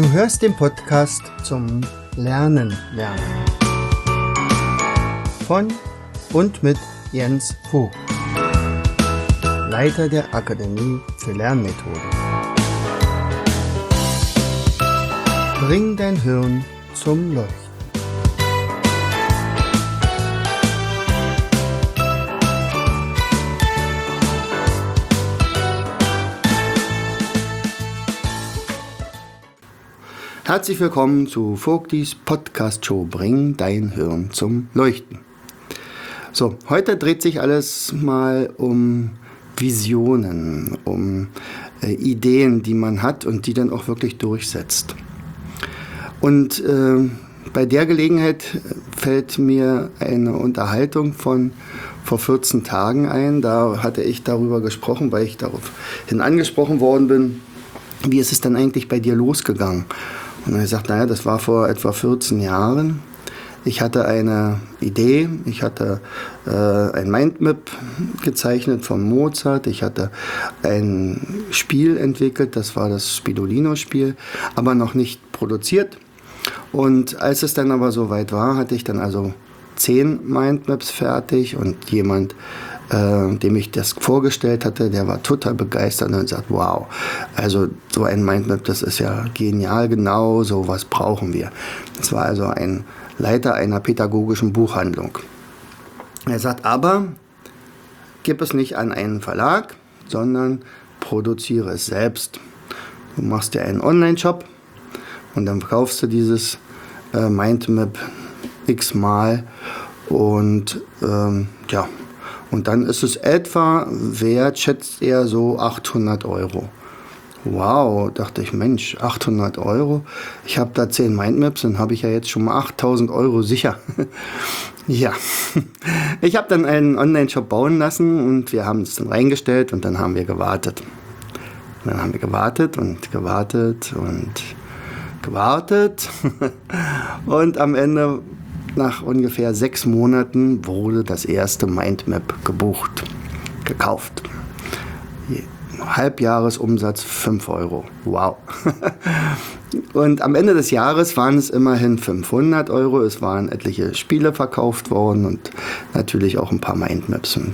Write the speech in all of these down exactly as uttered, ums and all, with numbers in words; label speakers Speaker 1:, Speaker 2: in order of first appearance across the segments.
Speaker 1: Du hörst den Podcast zum Lernen lernen. Von und mit Jens Vogt, Leiter der Akademie für Lernmethoden. Bring dein Hirn zum Leuchten. Herzlich willkommen zu Vogtis Podcast-Show Bring dein Hirn zum Leuchten. So, heute dreht sich alles mal um Visionen, um äh, Ideen, die man hat und die dann auch wirklich durchsetzt. Und äh, bei der Gelegenheit fällt mir eine Unterhaltung von vor vierzehn Tagen ein. Da hatte ich darüber gesprochen, weil ich daraufhin angesprochen worden bin, wie ist es denn eigentlich bei dir losgegangen? Und er sagt, naja, das war vor etwa vierzehn Jahren. Ich hatte eine Idee, ich hatte äh, ein Mindmap gezeichnet von Mozart, ich hatte ein Spiel entwickelt, das war das Spidolino-Spiel, aber noch nicht produziert. Und als es dann aber soweit war, hatte ich dann also zehn Mindmaps fertig und jemand, äh, dem ich das vorgestellt hatte, der war total begeistert und sagt, wow, also so ein Mindmap, das ist ja genial, genau so was brauchen wir. Das war also ein Leiter einer pädagogischen Buchhandlung. Er sagt, aber gib es nicht an einen Verlag, sondern produziere es selbst. Du machst dir einen Online-Shop und dann kaufst du dieses äh, Mindmap x-mal und ähm, ja, und dann ist es etwa, wert, schätzt er, so achthundert Euro. Wow, dachte ich, Mensch, achthundert Euro. Ich habe da zehn Mindmaps, dann habe ich ja jetzt schon mal achttausend Euro sicher. Ja, ich habe dann einen Online-Shop bauen lassen und wir haben es dann reingestellt und dann haben wir gewartet. Und dann haben wir gewartet und gewartet und gewartet und am Ende, nach ungefähr sechs Monaten, wurde das erste Mindmap gebucht, gekauft. Halbjahresumsatz fünf Euro. Wow. Und am Ende des Jahres waren es immerhin fünfhundert Euro. Es waren etliche Spiele verkauft worden und natürlich auch ein paar Mindmaps. Und,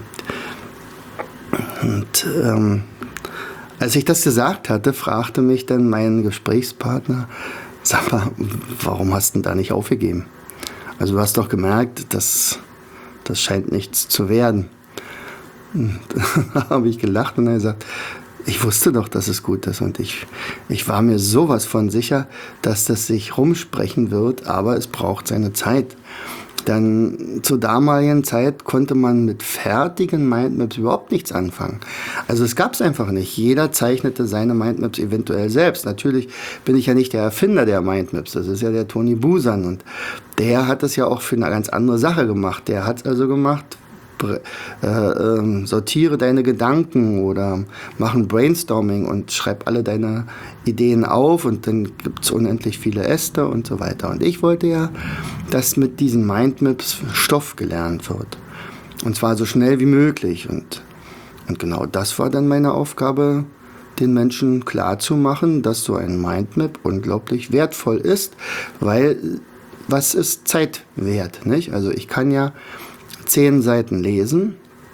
Speaker 1: und ähm, als ich das gesagt hatte, fragte mich dann mein Gesprächspartner, sag mal, warum hast du denn da nicht aufgegeben? Also du hast doch gemerkt, dass das scheint nichts zu werden. Da habe ich gelacht und er gesagt, ich wusste doch, dass es gut ist und ich, ich war mir sowas von sicher, dass das sich rumsprechen wird, aber es braucht seine Zeit. Denn zur damaligen Zeit konnte man mit fertigen Mindmaps überhaupt nichts anfangen. Also es gab es einfach nicht. Jeder zeichnete seine Mindmaps eventuell selbst. Natürlich bin ich ja nicht der Erfinder der Mindmaps, das ist ja der Toni Busan und der hat das ja auch für eine ganz andere Sache gemacht. Der hat es also gemacht, Äh, äh, sortiere deine Gedanken oder mach ein Brainstorming und schreib alle deine Ideen auf und dann gibt es unendlich viele Äste und so weiter. Und ich wollte ja, dass mit diesen Mindmaps Stoff gelernt wird. Und zwar so schnell wie möglich. Und, und genau das war dann meine Aufgabe, den Menschen klarzumachen, dass so ein Mindmap unglaublich wertvoll ist, weil was ist Zeit wert, nicht? Also ich kann ja zehn Seiten lesen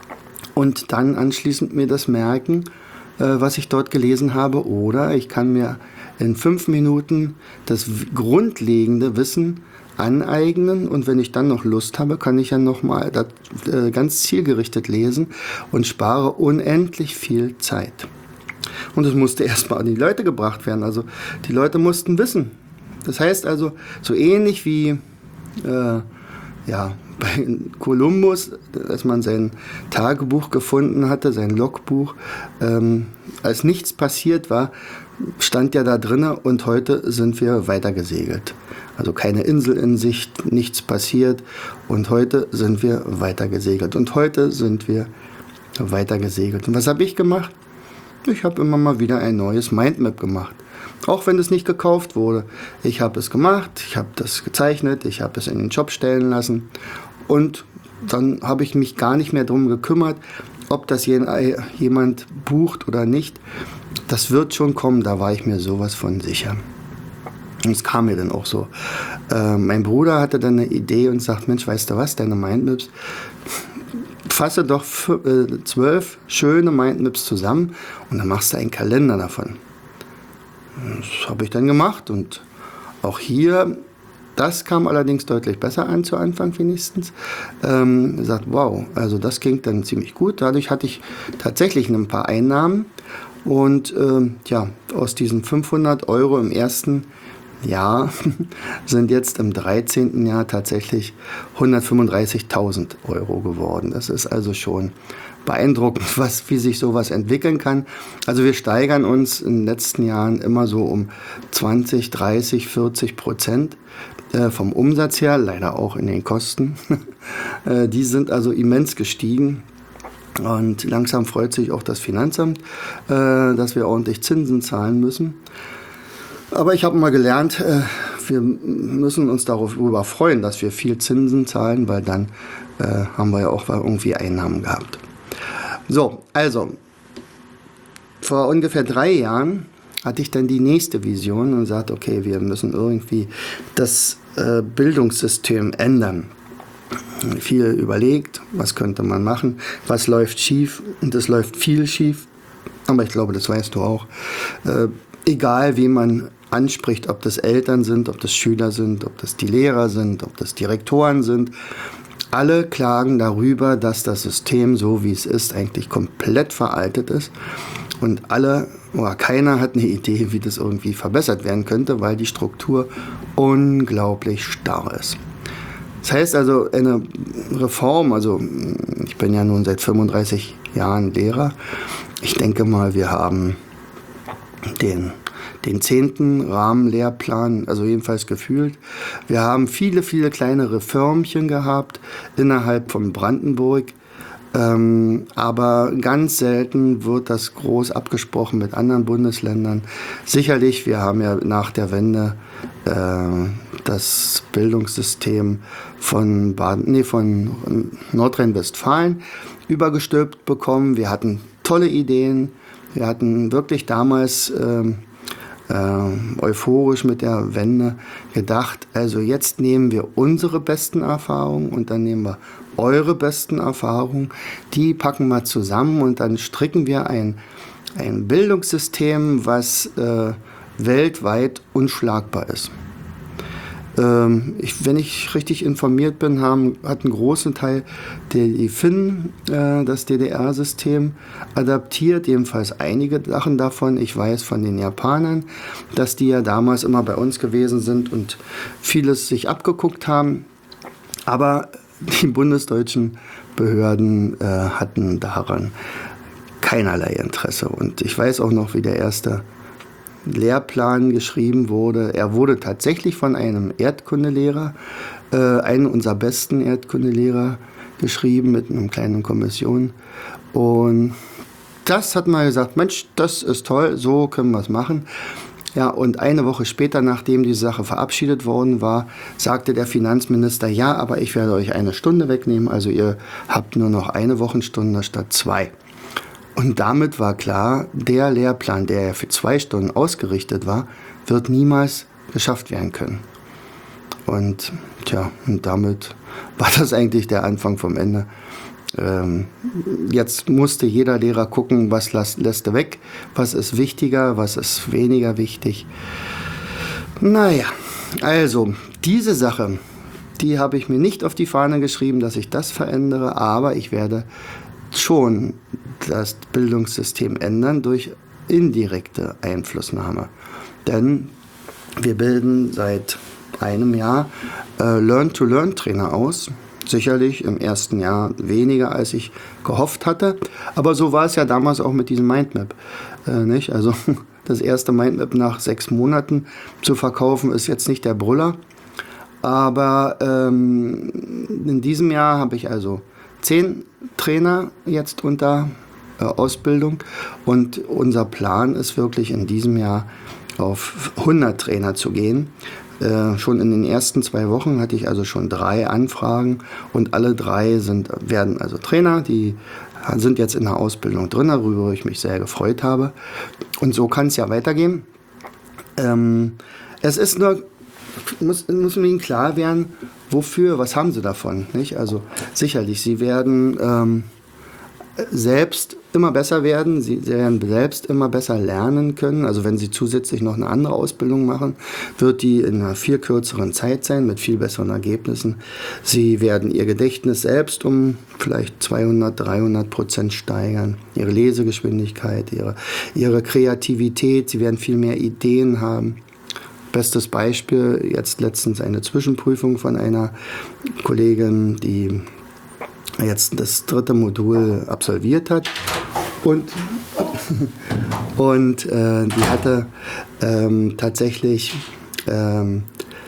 Speaker 1: und dann anschließend mir das merken, äh, was ich dort gelesen habe. Oder ich kann mir in fünf Minuten das grundlegende Wissen aneignen und wenn ich dann noch Lust habe, kann ich ja nochmal äh, ganz zielgerichtet lesen und spare unendlich viel Zeit. Und es musste erstmal an die Leute gebracht werden. Also die Leute mussten wissen. Das heißt also, so ähnlich wie äh, ja, bei Kolumbus, als man sein Tagebuch gefunden hatte, sein Logbuch, ähm, als nichts passiert war, stand ja da drinne und heute sind wir weitergesegelt. Also keine Insel in Sicht, nichts passiert und heute sind wir weitergesegelt. Und heute sind wir weitergesegelt. Und was habe ich gemacht? Ich habe immer mal wieder ein neues Mindmap gemacht. Auch wenn es nicht gekauft wurde. Ich habe es gemacht, ich habe das gezeichnet, ich habe es in den Shop stellen lassen und dann habe ich mich gar nicht mehr darum gekümmert, ob das jemand bucht oder nicht. Das wird schon kommen, da war ich mir sowas von sicher. Und es kam mir dann auch so. Äh, mein Bruder hatte dann eine Idee und sagt, Mensch, weißt du was, deine Mindmaps, fasse doch zwölf schöne Mindmaps zusammen und dann machst du einen Kalender davon. Das habe ich dann gemacht und auch hier, das kam allerdings deutlich besser an zu Anfang wenigstens. Ähm, gesagt, wow, also das ging dann ziemlich gut. Dadurch hatte ich tatsächlich ein paar Einnahmen und ähm, ja, aus diesen fünfhundert Euro im ersten Jahr sind jetzt im dreizehnten Jahr tatsächlich hundertfünfunddreißigtausend Euro geworden. Das ist also schon beeindruckend, was, wie sich sowas entwickeln kann. Also wir steigern uns in den letzten Jahren immer so um zwanzig, dreißig, vierzig Prozent äh, vom Umsatz her, leider auch in den Kosten. äh, die sind also immens gestiegen. Und langsam freut sich auch das Finanzamt, äh, dass wir ordentlich Zinsen zahlen müssen. Aber ich habe mal gelernt, äh, wir müssen uns darüber freuen, dass wir viel Zinsen zahlen, weil dann äh, haben wir ja auch irgendwie Einnahmen gehabt. So, also vor ungefähr drei Jahren hatte ich dann die nächste Vision und sagte, okay, wir müssen irgendwie das äh, Bildungssystem ändern. Viel überlegt, was könnte man machen, was läuft schief, und es läuft viel schief, aber ich glaube, das weißt du auch. Äh, egal, wie man anspricht, ob das Eltern sind, ob das Schüler sind, ob das die Lehrer sind, ob das Direktoren sind, alle klagen darüber, dass das System, so wie es ist, eigentlich komplett veraltet ist. Und alle, oder keiner hat eine Idee, wie das irgendwie verbessert werden könnte, weil die Struktur unglaublich starr ist. Das heißt also, eine Reform, also ich bin ja nun seit fünfunddreißig Jahren Lehrer, ich denke mal, wir haben den den zehnten Rahmenlehrplan, also jedenfalls gefühlt. Wir haben viele, viele kleinere Firmchen gehabt innerhalb von Brandenburg, ähm, aber ganz selten wird das groß abgesprochen mit anderen Bundesländern. Sicherlich, wir haben ja nach der Wende äh, das Bildungssystem von, Baden, nee, von Nordrhein-Westfalen übergestülpt bekommen. Wir hatten tolle Ideen. Wir hatten wirklich damals ähm, Äh, euphorisch mit der Wende gedacht, also jetzt nehmen wir unsere besten Erfahrungen und dann nehmen wir eure besten Erfahrungen, die packen wir zusammen und dann stricken wir ein, ein Bildungssystem, was äh, weltweit unschlagbar ist. Ähm, ich, wenn ich richtig informiert bin, haben, hat ein großen Teil der die Finnen äh, das D D R-System adaptiert, jedenfalls einige Sachen davon. Ich weiß von den Japanern, dass die ja damals immer bei uns gewesen sind und vieles sich abgeguckt haben. Aber die bundesdeutschen Behörden äh, hatten daran keinerlei Interesse. Und ich weiß auch noch, wie der erste Lehrplan geschrieben wurde. Er wurde tatsächlich von einem Erdkundelehrer, äh, einem unserer besten Erdkundelehrer, geschrieben mit einer kleinen Kommission. Und das hat man gesagt, Mensch, das ist toll, so können wir es machen. Ja, und eine Woche später, nachdem die Sache verabschiedet worden war, sagte der Finanzminister, ja, aber ich werde euch eine Stunde wegnehmen, also ihr habt nur noch eine Wochenstunde statt zwei. Und damit war klar, der Lehrplan, der ja für zwei Stunden ausgerichtet war, wird niemals geschafft werden können. Und tja, und damit war das eigentlich der Anfang vom Ende. Ähm, jetzt musste jeder Lehrer gucken, was lässt, lässt er weg, was ist wichtiger, was ist weniger wichtig. Naja, also diese Sache, die habe ich mir nicht auf die Fahne geschrieben, dass ich das verändere, aber ich werde schon das Bildungssystem ändern durch indirekte Einflussnahme. Denn wir bilden seit einem Jahr äh, Learn-to-Learn-Trainer aus. Sicherlich im ersten Jahr weniger, als ich gehofft hatte. Aber so war es ja damals auch mit diesem Mindmap. Äh, nicht? Also das erste Mindmap nach sechs Monaten zu verkaufen, ist jetzt nicht der Brüller. Aber ähm, in diesem Jahr habe ich also zehn Trainer jetzt unter äh, Ausbildung. Und unser Plan ist wirklich in diesem Jahr auf hundert Trainer zu gehen. Äh, schon in den ersten zwei Wochen hatte ich also schon drei Anfragen und alle drei sind, werden also Trainer, die sind jetzt in der Ausbildung drin, worüber ich mich sehr gefreut habe. Und so kann es ja weitergehen. Ähm, Es ist nur, muss, muss Ihnen klar werden, wofür, was haben Sie davon, nicht? Also sicherlich, Sie werden ähm, selbst immer besser werden, Sie werden selbst immer besser lernen können. Also wenn Sie zusätzlich noch eine andere Ausbildung machen, wird die in einer viel kürzeren Zeit sein, mit viel besseren Ergebnissen. Sie werden Ihr Gedächtnis selbst um vielleicht zweihundert, dreihundert Prozent steigern, Ihre Lesegeschwindigkeit, Ihre, Ihre Kreativität, Sie werden viel mehr Ideen haben. Bestes Beispiel, jetzt letztens eine Zwischenprüfung von einer Kollegin, die jetzt das dritte Modul absolviert hat und, und äh, die hatte ähm, tatsächlich ähm,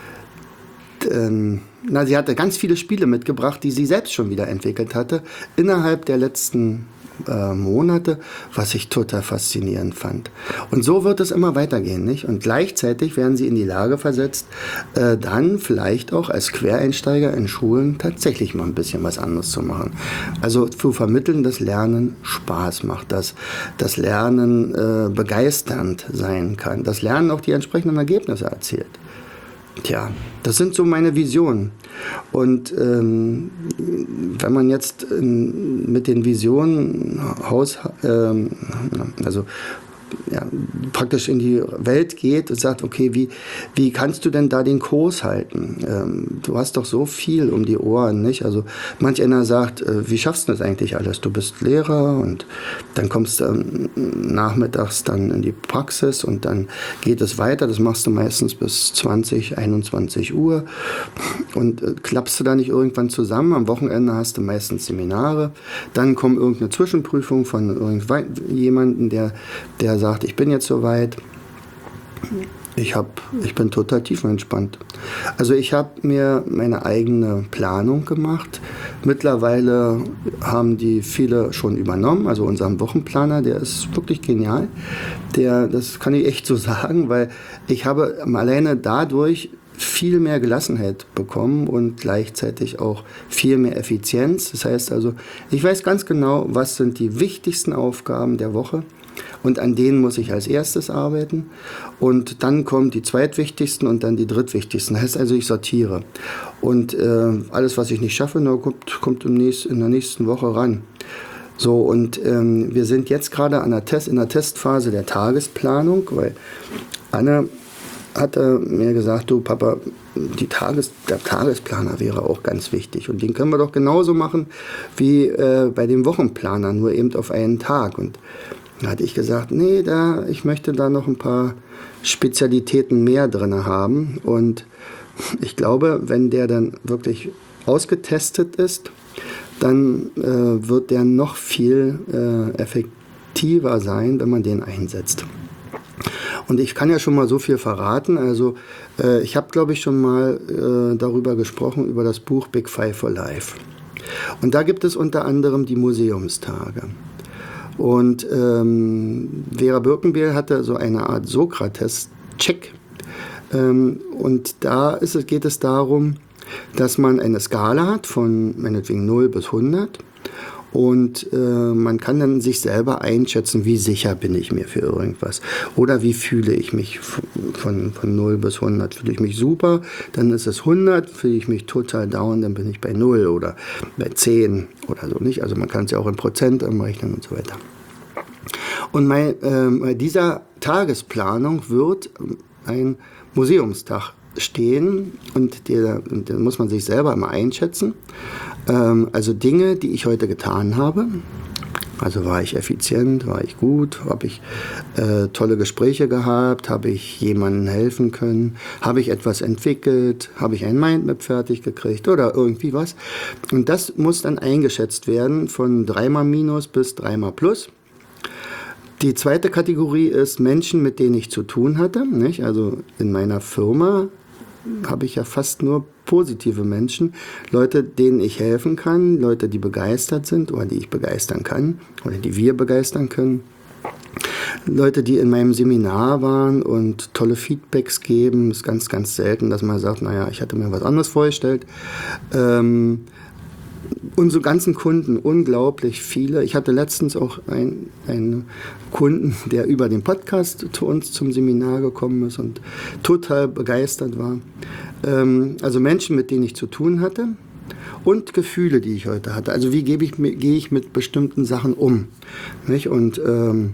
Speaker 1: ähm, na, sie hatte ganz viele Spiele mitgebracht, die sie selbst schon wieder entwickelt hatte, innerhalb der letzten äh, Monate, was ich total faszinierend fand. Und so wird es immer weitergehen, nicht? Und gleichzeitig werden sie in die Lage versetzt, äh, dann vielleicht auch als Quereinsteiger in Schulen tatsächlich mal ein bisschen was anderes zu machen. Also zu vermitteln, dass Lernen Spaß macht, dass das Lernen äh, begeisternd sein kann, dass Lernen auch die entsprechenden Ergebnisse erzielt. Tja, das sind so meine Visionen. Und ähm, wenn man jetzt in, mit den Visionen Haus, ähm, also ja, praktisch in die Welt geht und sagt, okay, wie, wie kannst du denn da den Kurs halten? Ähm, du hast doch so viel um die Ohren, nicht? Also manch einer sagt, äh, wie schaffst du das eigentlich alles? Du bist Lehrer und dann kommst du ähm, nachmittags dann in die Praxis und dann geht es weiter. Das machst du meistens bis zwanzig, einundzwanzig Uhr und äh, klappst du da nicht irgendwann zusammen? Am Wochenende hast du meistens Seminare. Dann kommt irgendeine Zwischenprüfung von irgendjemandem, der, der sagt, ich bin jetzt soweit, ich, hab, ich bin total tiefenentspannt. Also ich habe mir meine eigene Planung gemacht. Mittlerweile haben die viele schon übernommen, also unseren Wochenplaner, der ist wirklich genial. Der, das kann ich echt so sagen, weil ich habe alleine dadurch viel mehr Gelassenheit bekommen und gleichzeitig auch viel mehr Effizienz. Das heißt also, ich weiß ganz genau, was sind die wichtigsten Aufgaben der Woche. Und an denen muss ich als erstes arbeiten. Und dann kommen die zweitwichtigsten und dann die drittwichtigsten. Das heißt also, ich sortiere. Und äh, alles, was ich nicht schaffe, nur kommt, kommt im nächsten, in der nächsten Woche ran. So, und ähm, wir sind jetzt gerade an der Test, in der Testphase der Tagesplanung, weil Anne hatte mir gesagt, du Papa, die Tages, der Tagesplaner wäre auch ganz wichtig. Und den können wir doch genauso machen wie äh, bei dem Wochenplaner, nur eben auf einen Tag. Und da hatte ich gesagt, nee, da, ich möchte da noch ein paar Spezialitäten mehr drin haben. Und ich glaube, wenn der dann wirklich ausgetestet ist, dann äh, wird der noch viel äh, effektiver sein, wenn man den einsetzt. Und ich kann ja schon mal so viel verraten. Also äh, ich habe, glaube ich, schon mal äh, darüber gesprochen, über das Buch Big Five for Life. Und da gibt es unter anderem die Museumstage. Und ähm, Vera Birkenbiel hatte so eine Art Sokrates-Check. Ähm, und da ist es, geht es darum, dass man eine Skala hat von meinetwegen null bis hundert. Und äh, man kann dann sich selber einschätzen, wie sicher bin ich mir für irgendwas. Oder wie fühle ich mich von, von null bis hundert. Fühle ich mich super, dann ist es hundert. Fühle ich mich total down, dann bin ich bei null oder bei zehn oder so nicht. Also man kann es ja auch in Prozent umrechnen und so weiter. Und bei äh, dieser Tagesplanung wird ein Museumstag stehen und der, und den muss man sich selber immer einschätzen. Ähm, also Dinge, die ich heute getan habe. Also war ich effizient, war ich gut, habe ich äh, tolle Gespräche gehabt, habe ich jemandem helfen können, habe ich etwas entwickelt, habe ich ein Mindmap fertig gekriegt oder irgendwie was. Und das muss dann eingeschätzt werden von dreimal Minus bis dreimal Plus. Die zweite Kategorie ist Menschen, mit denen ich zu tun hatte. Nicht? Also in meiner Firma habe ich ja fast nur positive Menschen, Leute, denen ich helfen kann, Leute, die begeistert sind oder die ich begeistern kann oder die wir begeistern können. Leute, die in meinem Seminar waren und tolle Feedbacks geben, ist ganz, ganz selten, dass man sagt, naja, ich hatte mir was anderes vorgestellt. Ähm, unsere ganzen Kunden, unglaublich viele. Ich hatte letztens auch einen, einen Kunden, der über den Podcast zu uns zum Seminar gekommen ist und total begeistert war. Ähm, also Menschen, mit denen ich zu tun hatte und Gefühle, die ich heute hatte. Also wie gebe ich, gehe ich mit bestimmten Sachen um? Nicht? Und ähm,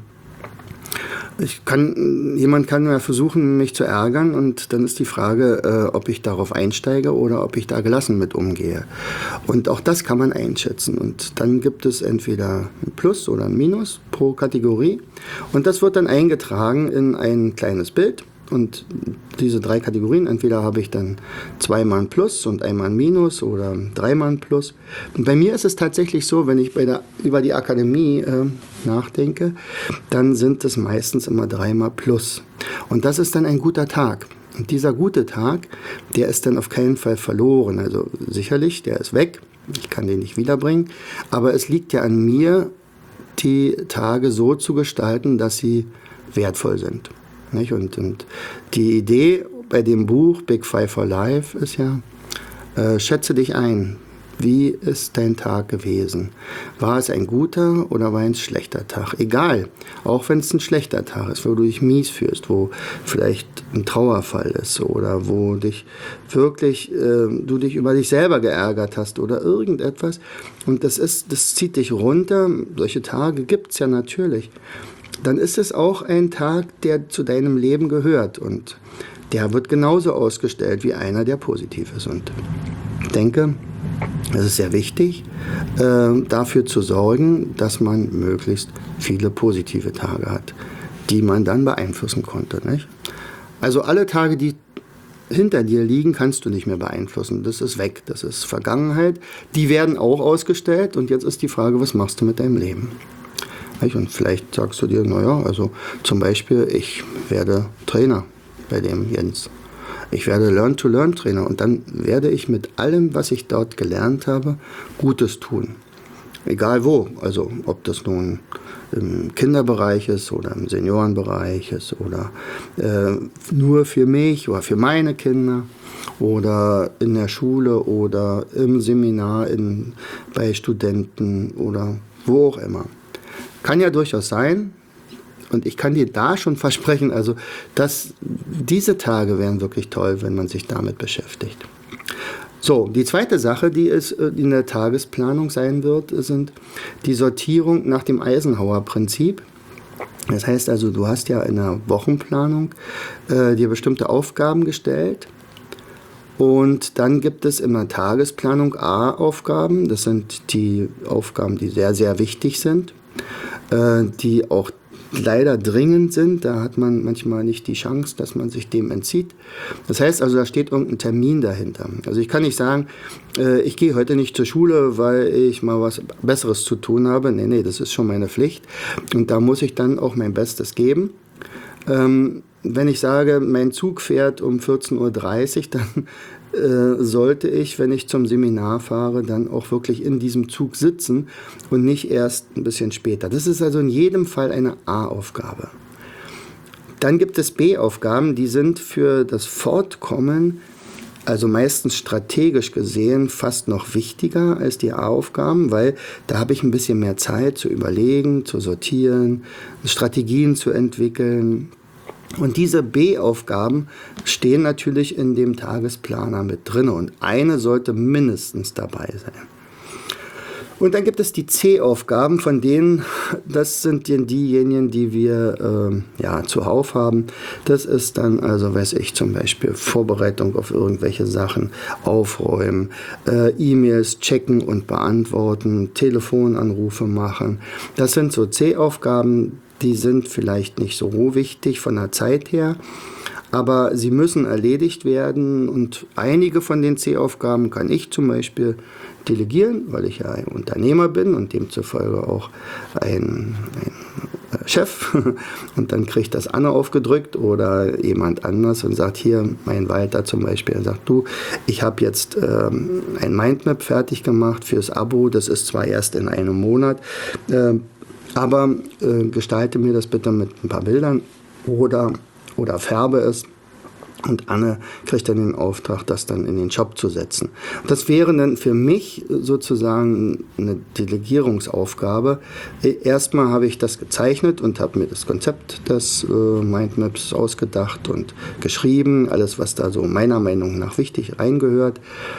Speaker 1: Ich kann, jemand kann ja versuchen, mich zu ärgern und dann ist die Frage, äh, ob ich darauf einsteige oder ob ich da gelassen mit umgehe. Und auch das kann man einschätzen. Und dann gibt es entweder ein Plus oder ein Minus pro Kategorie. Und das wird dann eingetragen in ein kleines Bild. Und diese drei Kategorien, entweder habe ich dann zweimal ein Plus und einmal ein Minus oder dreimal ein Plus. Und bei mir ist es tatsächlich so, wenn ich bei der, über die Akademie äh, nachdenke, dann sind es meistens immer dreimal Plus. Und das ist dann ein guter Tag. Und dieser gute Tag, der ist dann auf keinen Fall verloren. Also sicherlich, der ist weg. Ich kann den nicht wiederbringen. Aber es liegt ja an mir, die Tage so zu gestalten, dass sie wertvoll sind. Nicht? Und, und die Idee bei dem Buch Big Five for Life ist ja, äh, schätze dich ein. Wie ist dein Tag gewesen? War es ein guter oder war es ein schlechter Tag? Egal, auch wenn es ein schlechter Tag ist, wo du dich mies fühlst, wo vielleicht ein Trauerfall ist oder wo dich wirklich, äh, du dich über dich selber geärgert hast oder irgendetwas. Und das ist, das zieht dich runter. Solche Tage gibt es ja natürlich. Dann ist es auch ein Tag, der zu deinem Leben gehört und der wird genauso ausgestellt wie einer, der positiv ist. Und ich denke, es ist sehr wichtig, äh, dafür zu sorgen, dass man möglichst viele positive Tage hat, die man dann beeinflussen konnte. Nicht? Also alle Tage, die hinter dir liegen, kannst du nicht mehr beeinflussen. Das ist weg, das ist Vergangenheit. Die werden auch ausgestellt und jetzt ist die Frage, was machst du mit deinem Leben? Und vielleicht sagst du dir, naja, also zum Beispiel, ich werde Trainer bei dem Jens. Ich werde Learn-to-Learn-Trainer und dann werde ich mit allem, was ich dort gelernt habe, Gutes tun. Egal wo, also ob das nun im Kinderbereich ist oder im Seniorenbereich ist oder äh, nur für mich oder für meine Kinder oder in der Schule oder im Seminar in, bei Studenten oder wo auch immer. Kann ja durchaus sein, und ich kann dir da schon versprechen, also dass diese Tage wären wirklich toll, wenn man sich damit beschäftigt. So, die zweite Sache, die es in der Tagesplanung sein wird, sind die Sortierung nach dem Eisenhower-Prinzip. Das heißt also, du hast ja in der Wochenplanung äh, dir bestimmte Aufgaben gestellt. Und dann gibt es in der Tagesplanung A-Aufgaben. Das sind die Aufgaben, die sehr, sehr wichtig sind, die auch leider dringend sind. Da hat man manchmal nicht die Chance, dass man sich dem entzieht. Das heißt also, da steht irgendein Termin dahinter. Also ich kann nicht sagen, äh, ich gehe heute nicht zur Schule, weil ich mal was Besseres zu tun habe. Nee, nee, das ist schon meine Pflicht. Und da muss ich dann auch mein Bestes geben. Ähm, wenn ich sage, mein Zug fährt um vierzehn Uhr dreißig, dann äh, sollte ich, wenn ich zum Seminar fahre, dann auch wirklich in diesem Zug sitzen und nicht erst ein bisschen später. Das ist also in jedem Fall eine A-Aufgabe. Dann gibt es B-Aufgaben, die sind für das Fortkommen, also meistens strategisch gesehen, fast noch wichtiger als die A-Aufgaben, weil da habe ich ein bisschen mehr Zeit zu überlegen, zu sortieren, Strategien zu entwickeln. Und diese B-Aufgaben stehen natürlich in dem Tagesplaner mit drin und eine sollte mindestens dabei sein. Und dann gibt es die C-Aufgaben, von denen, das sind diejenigen, die wir äh, ja, zuhauf haben. Das ist dann, also weiß ich, zum Beispiel Vorbereitung auf irgendwelche Sachen, aufräumen, äh, E-Mails checken und beantworten, Telefonanrufe machen. Das sind so C-Aufgaben, die sind vielleicht nicht so wichtig von der Zeit her, aber sie müssen erledigt werden und einige von den C-Aufgaben kann ich zum Beispiel delegieren, weil ich ja ein Unternehmer bin und demzufolge auch ein, ein Chef und dann kriegt das Anne aufgedrückt oder jemand anders und sagt, hier, mein Walter zum Beispiel, er sagt, du, ich habe jetzt ähm, ein Mindmap fertig gemacht fürs Abo, das ist zwar erst in einem Monat, äh, aber äh, gestalte mir das bitte mit ein paar Bildern oder, oder färbe es. Und Anne kriegt dann den Auftrag, das dann in den Job zu setzen. Das wäre dann für mich sozusagen eine Delegierungsaufgabe. Erstmal habe ich das gezeichnet und habe mir das Konzept des äh, Mindmaps ausgedacht und geschrieben, alles, was da so meiner Meinung nach wichtig reingehört.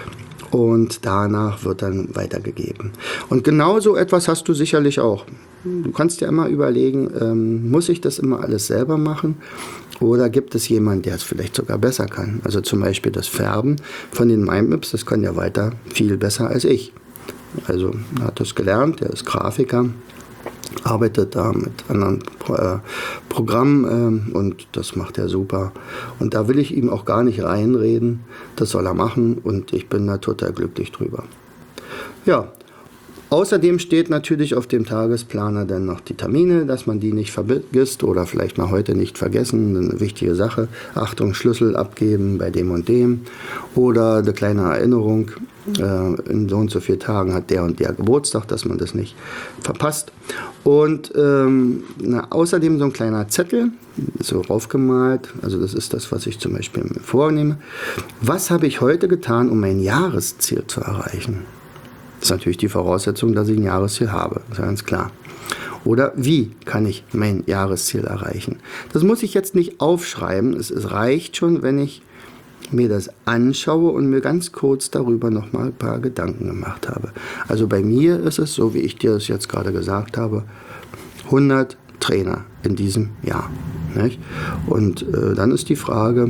Speaker 1: Und danach wird dann weitergegeben. Und genau so etwas hast du sicherlich auch. Du kannst dir immer überlegen, ähm, muss ich das immer alles selber machen? Oder gibt es jemanden, der es vielleicht sogar besser kann? Also zum Beispiel das Färben von den Mindmaps, das kann der weiter viel besser als ich. Also er hat das gelernt, er ist Grafiker, arbeitet da mit anderen äh, Programmen äh, und das macht er super. Und da will ich ihm auch gar nicht reinreden, das soll er machen und ich bin da total glücklich drüber. Ja. Außerdem steht natürlich auf dem Tagesplaner dann noch die Termine, dass man die nicht vergisst oder vielleicht mal heute nicht vergessen, eine wichtige Sache. Achtung, Schlüssel abgeben bei dem und dem oder eine kleine Erinnerung, äh, in so und so vielen Tagen hat der und der Geburtstag, dass man das nicht verpasst. Und ähm, na, außerdem so ein kleiner Zettel, so raufgemalt, also das ist das, was ich zum Beispiel mir vornehme. Was habe ich heute getan, um mein Jahresziel zu erreichen? Das ist natürlich die Voraussetzung, dass ich ein Jahresziel habe, ist ja ganz klar. Oder wie kann ich mein Jahresziel erreichen? Das muss ich jetzt nicht aufschreiben, es, es reicht schon, wenn ich mir das anschaue und mir ganz kurz darüber nochmal ein paar Gedanken gemacht habe. Also bei mir ist es, so wie ich dir das jetzt gerade gesagt habe, hundert Trainer in diesem Jahr. Nicht? Und äh, dann ist die Frage,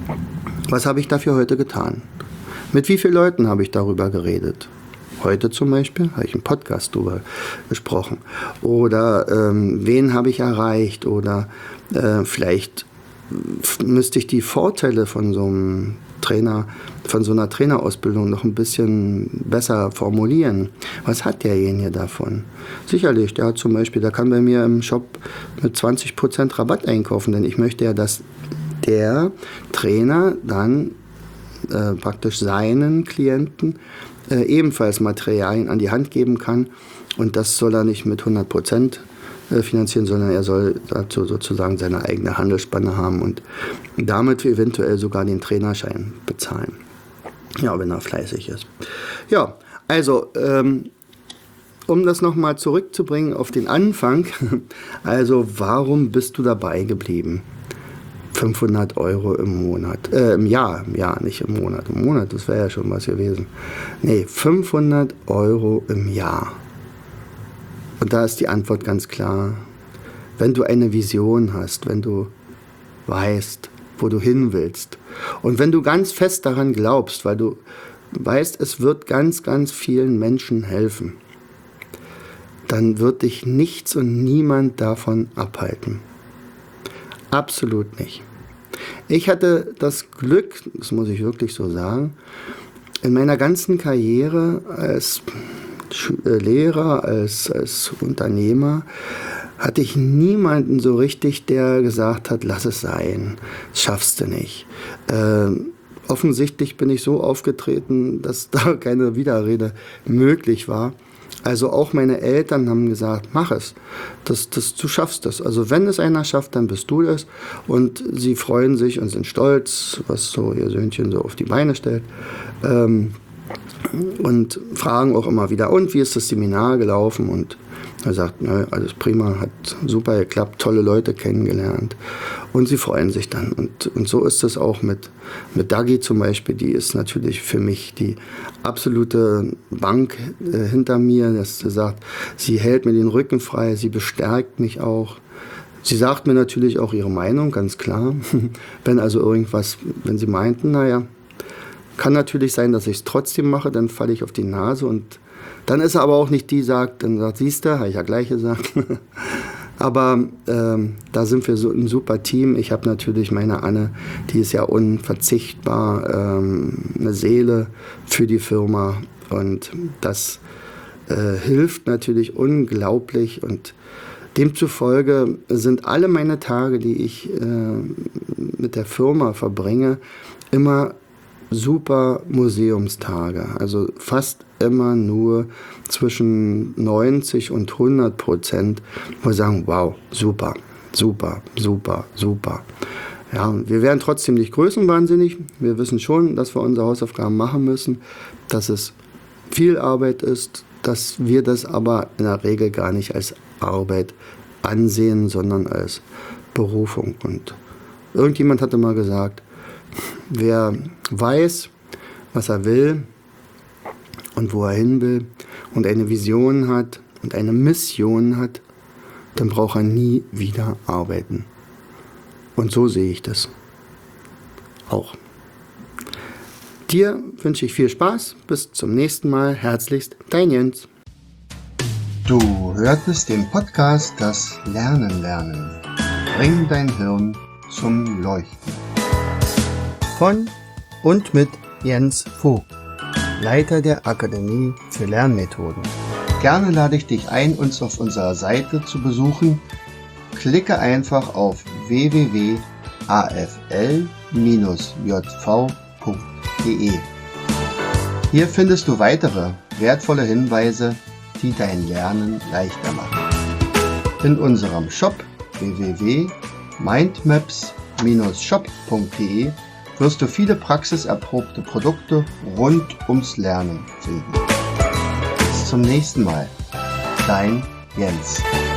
Speaker 1: was habe ich dafür heute getan? Mit wie vielen Leuten habe ich darüber geredet? Heute zum Beispiel habe ich einen Podcast darüber gesprochen. Oder ähm, wen habe ich erreicht? Oder äh, vielleicht müsste ich die Vorteile von so einem Trainer, von so einer Trainerausbildung noch ein bisschen besser formulieren. Was hat derjenige davon? Sicherlich, der hat zum Beispiel, der kann bei mir im Shop mit zwanzig Prozent Rabatt einkaufen, denn ich möchte ja, dass der Trainer dann äh, praktisch seinen Klienten Äh, ebenfalls Materialien an die Hand geben kann. Und das soll er nicht mit hundert Prozent äh, finanzieren, sondern er soll dazu sozusagen seine eigene Handelsspanne haben und damit eventuell sogar den Trainerschein bezahlen. Ja, wenn er fleißig ist. Ja, also, ähm, um das nochmal zurückzubringen auf den Anfang, also warum bist du dabei geblieben? fünfhundert Euro im Monat, äh, im Jahr, im Jahr, nicht im Monat. Im Monat, das wäre ja schon was gewesen. Nee, fünfhundert Euro im Jahr. Und da ist die Antwort ganz klar. Wenn du eine Vision hast, wenn du weißt, wo du hin willst und wenn du ganz fest daran glaubst, weil du weißt, es wird ganz, ganz vielen Menschen helfen, dann wird dich nichts und niemand davon abhalten. Absolut nicht. Ich hatte das Glück, das muss ich wirklich so sagen, in meiner ganzen Karriere als Lehrer, als, als Unternehmer, hatte ich niemanden so richtig, der gesagt hat, lass es sein, das schaffst du nicht. Ähm, offensichtlich bin ich so aufgetreten, dass da keine Widerrede möglich war. Also auch meine Eltern haben gesagt, mach es, das, das, du schaffst das. Also wenn es einer schafft, dann bist du das. Und sie freuen sich und sind stolz, was so ihr Söhnchen so auf die Beine stellt. Ähm, und fragen auch immer wieder, und wie ist das Seminar gelaufen? Und er sagt, nö, alles prima, hat super geklappt, tolle Leute kennengelernt. Und sie freuen sich dann. Und, und so ist es auch mit, mit Dagi zum Beispiel. Die ist natürlich für mich die absolute Bank äh, hinter mir. Dass sie sagt, sie hält mir den Rücken frei, sie bestärkt mich auch. Sie sagt mir natürlich auch ihre Meinung, ganz klar. Wenn also irgendwas, wenn sie meinten, naja, kann natürlich sein, dass ich es trotzdem mache, dann falle ich auf die Nase und dann ist er aber auch nicht die, sagt, dann sagt, siehst du, habe ich ja gleich gesagt. Aber ähm, da sind wir so ein super Team. Ich habe natürlich meine Anne, die ist ja unverzichtbar, ähm, eine Seele für die Firma. Und das äh, hilft natürlich unglaublich. Und demzufolge sind alle meine Tage, die ich äh, mit der Firma verbringe, immer super Museumstage, also fast immer nur zwischen neunzig und hundert Prozent, wo wir sagen, wow, super, super, super, super. Ja, wir werden trotzdem nicht größenwahnsinnig. Wir wissen schon, dass wir unsere Hausaufgaben machen müssen, dass es viel Arbeit ist, dass wir das aber in der Regel gar nicht als Arbeit ansehen, sondern als Berufung. Und irgendjemand hatte mal gesagt, wer weiß, was er will und wo er hin will und eine Vision hat und eine Mission hat, dann braucht er nie wieder arbeiten. Und so sehe ich das auch. Dir wünsche ich viel Spaß. Bis zum nächsten Mal. Herzlichst, dein Jens. Du hörtest den Podcast Das Lernen lernen. Bring dein Hirn zum Leuchten. Von und mit Jens Vogt, Leiter der Akademie für Lernmethoden. Gerne lade ich dich ein, uns auf unserer Seite zu besuchen. Klicke einfach auf w w w punkt a f l bindestrich j v punkt d e. Hier findest du weitere wertvolle Hinweise, die dein Lernen leichter machen. In unserem Shop w w w punkt mindmaps bindestrich shop punkt d e wirst du viele praxiserprobte Produkte rund ums Lernen finden. Bis zum nächsten Mal. Dein Jens.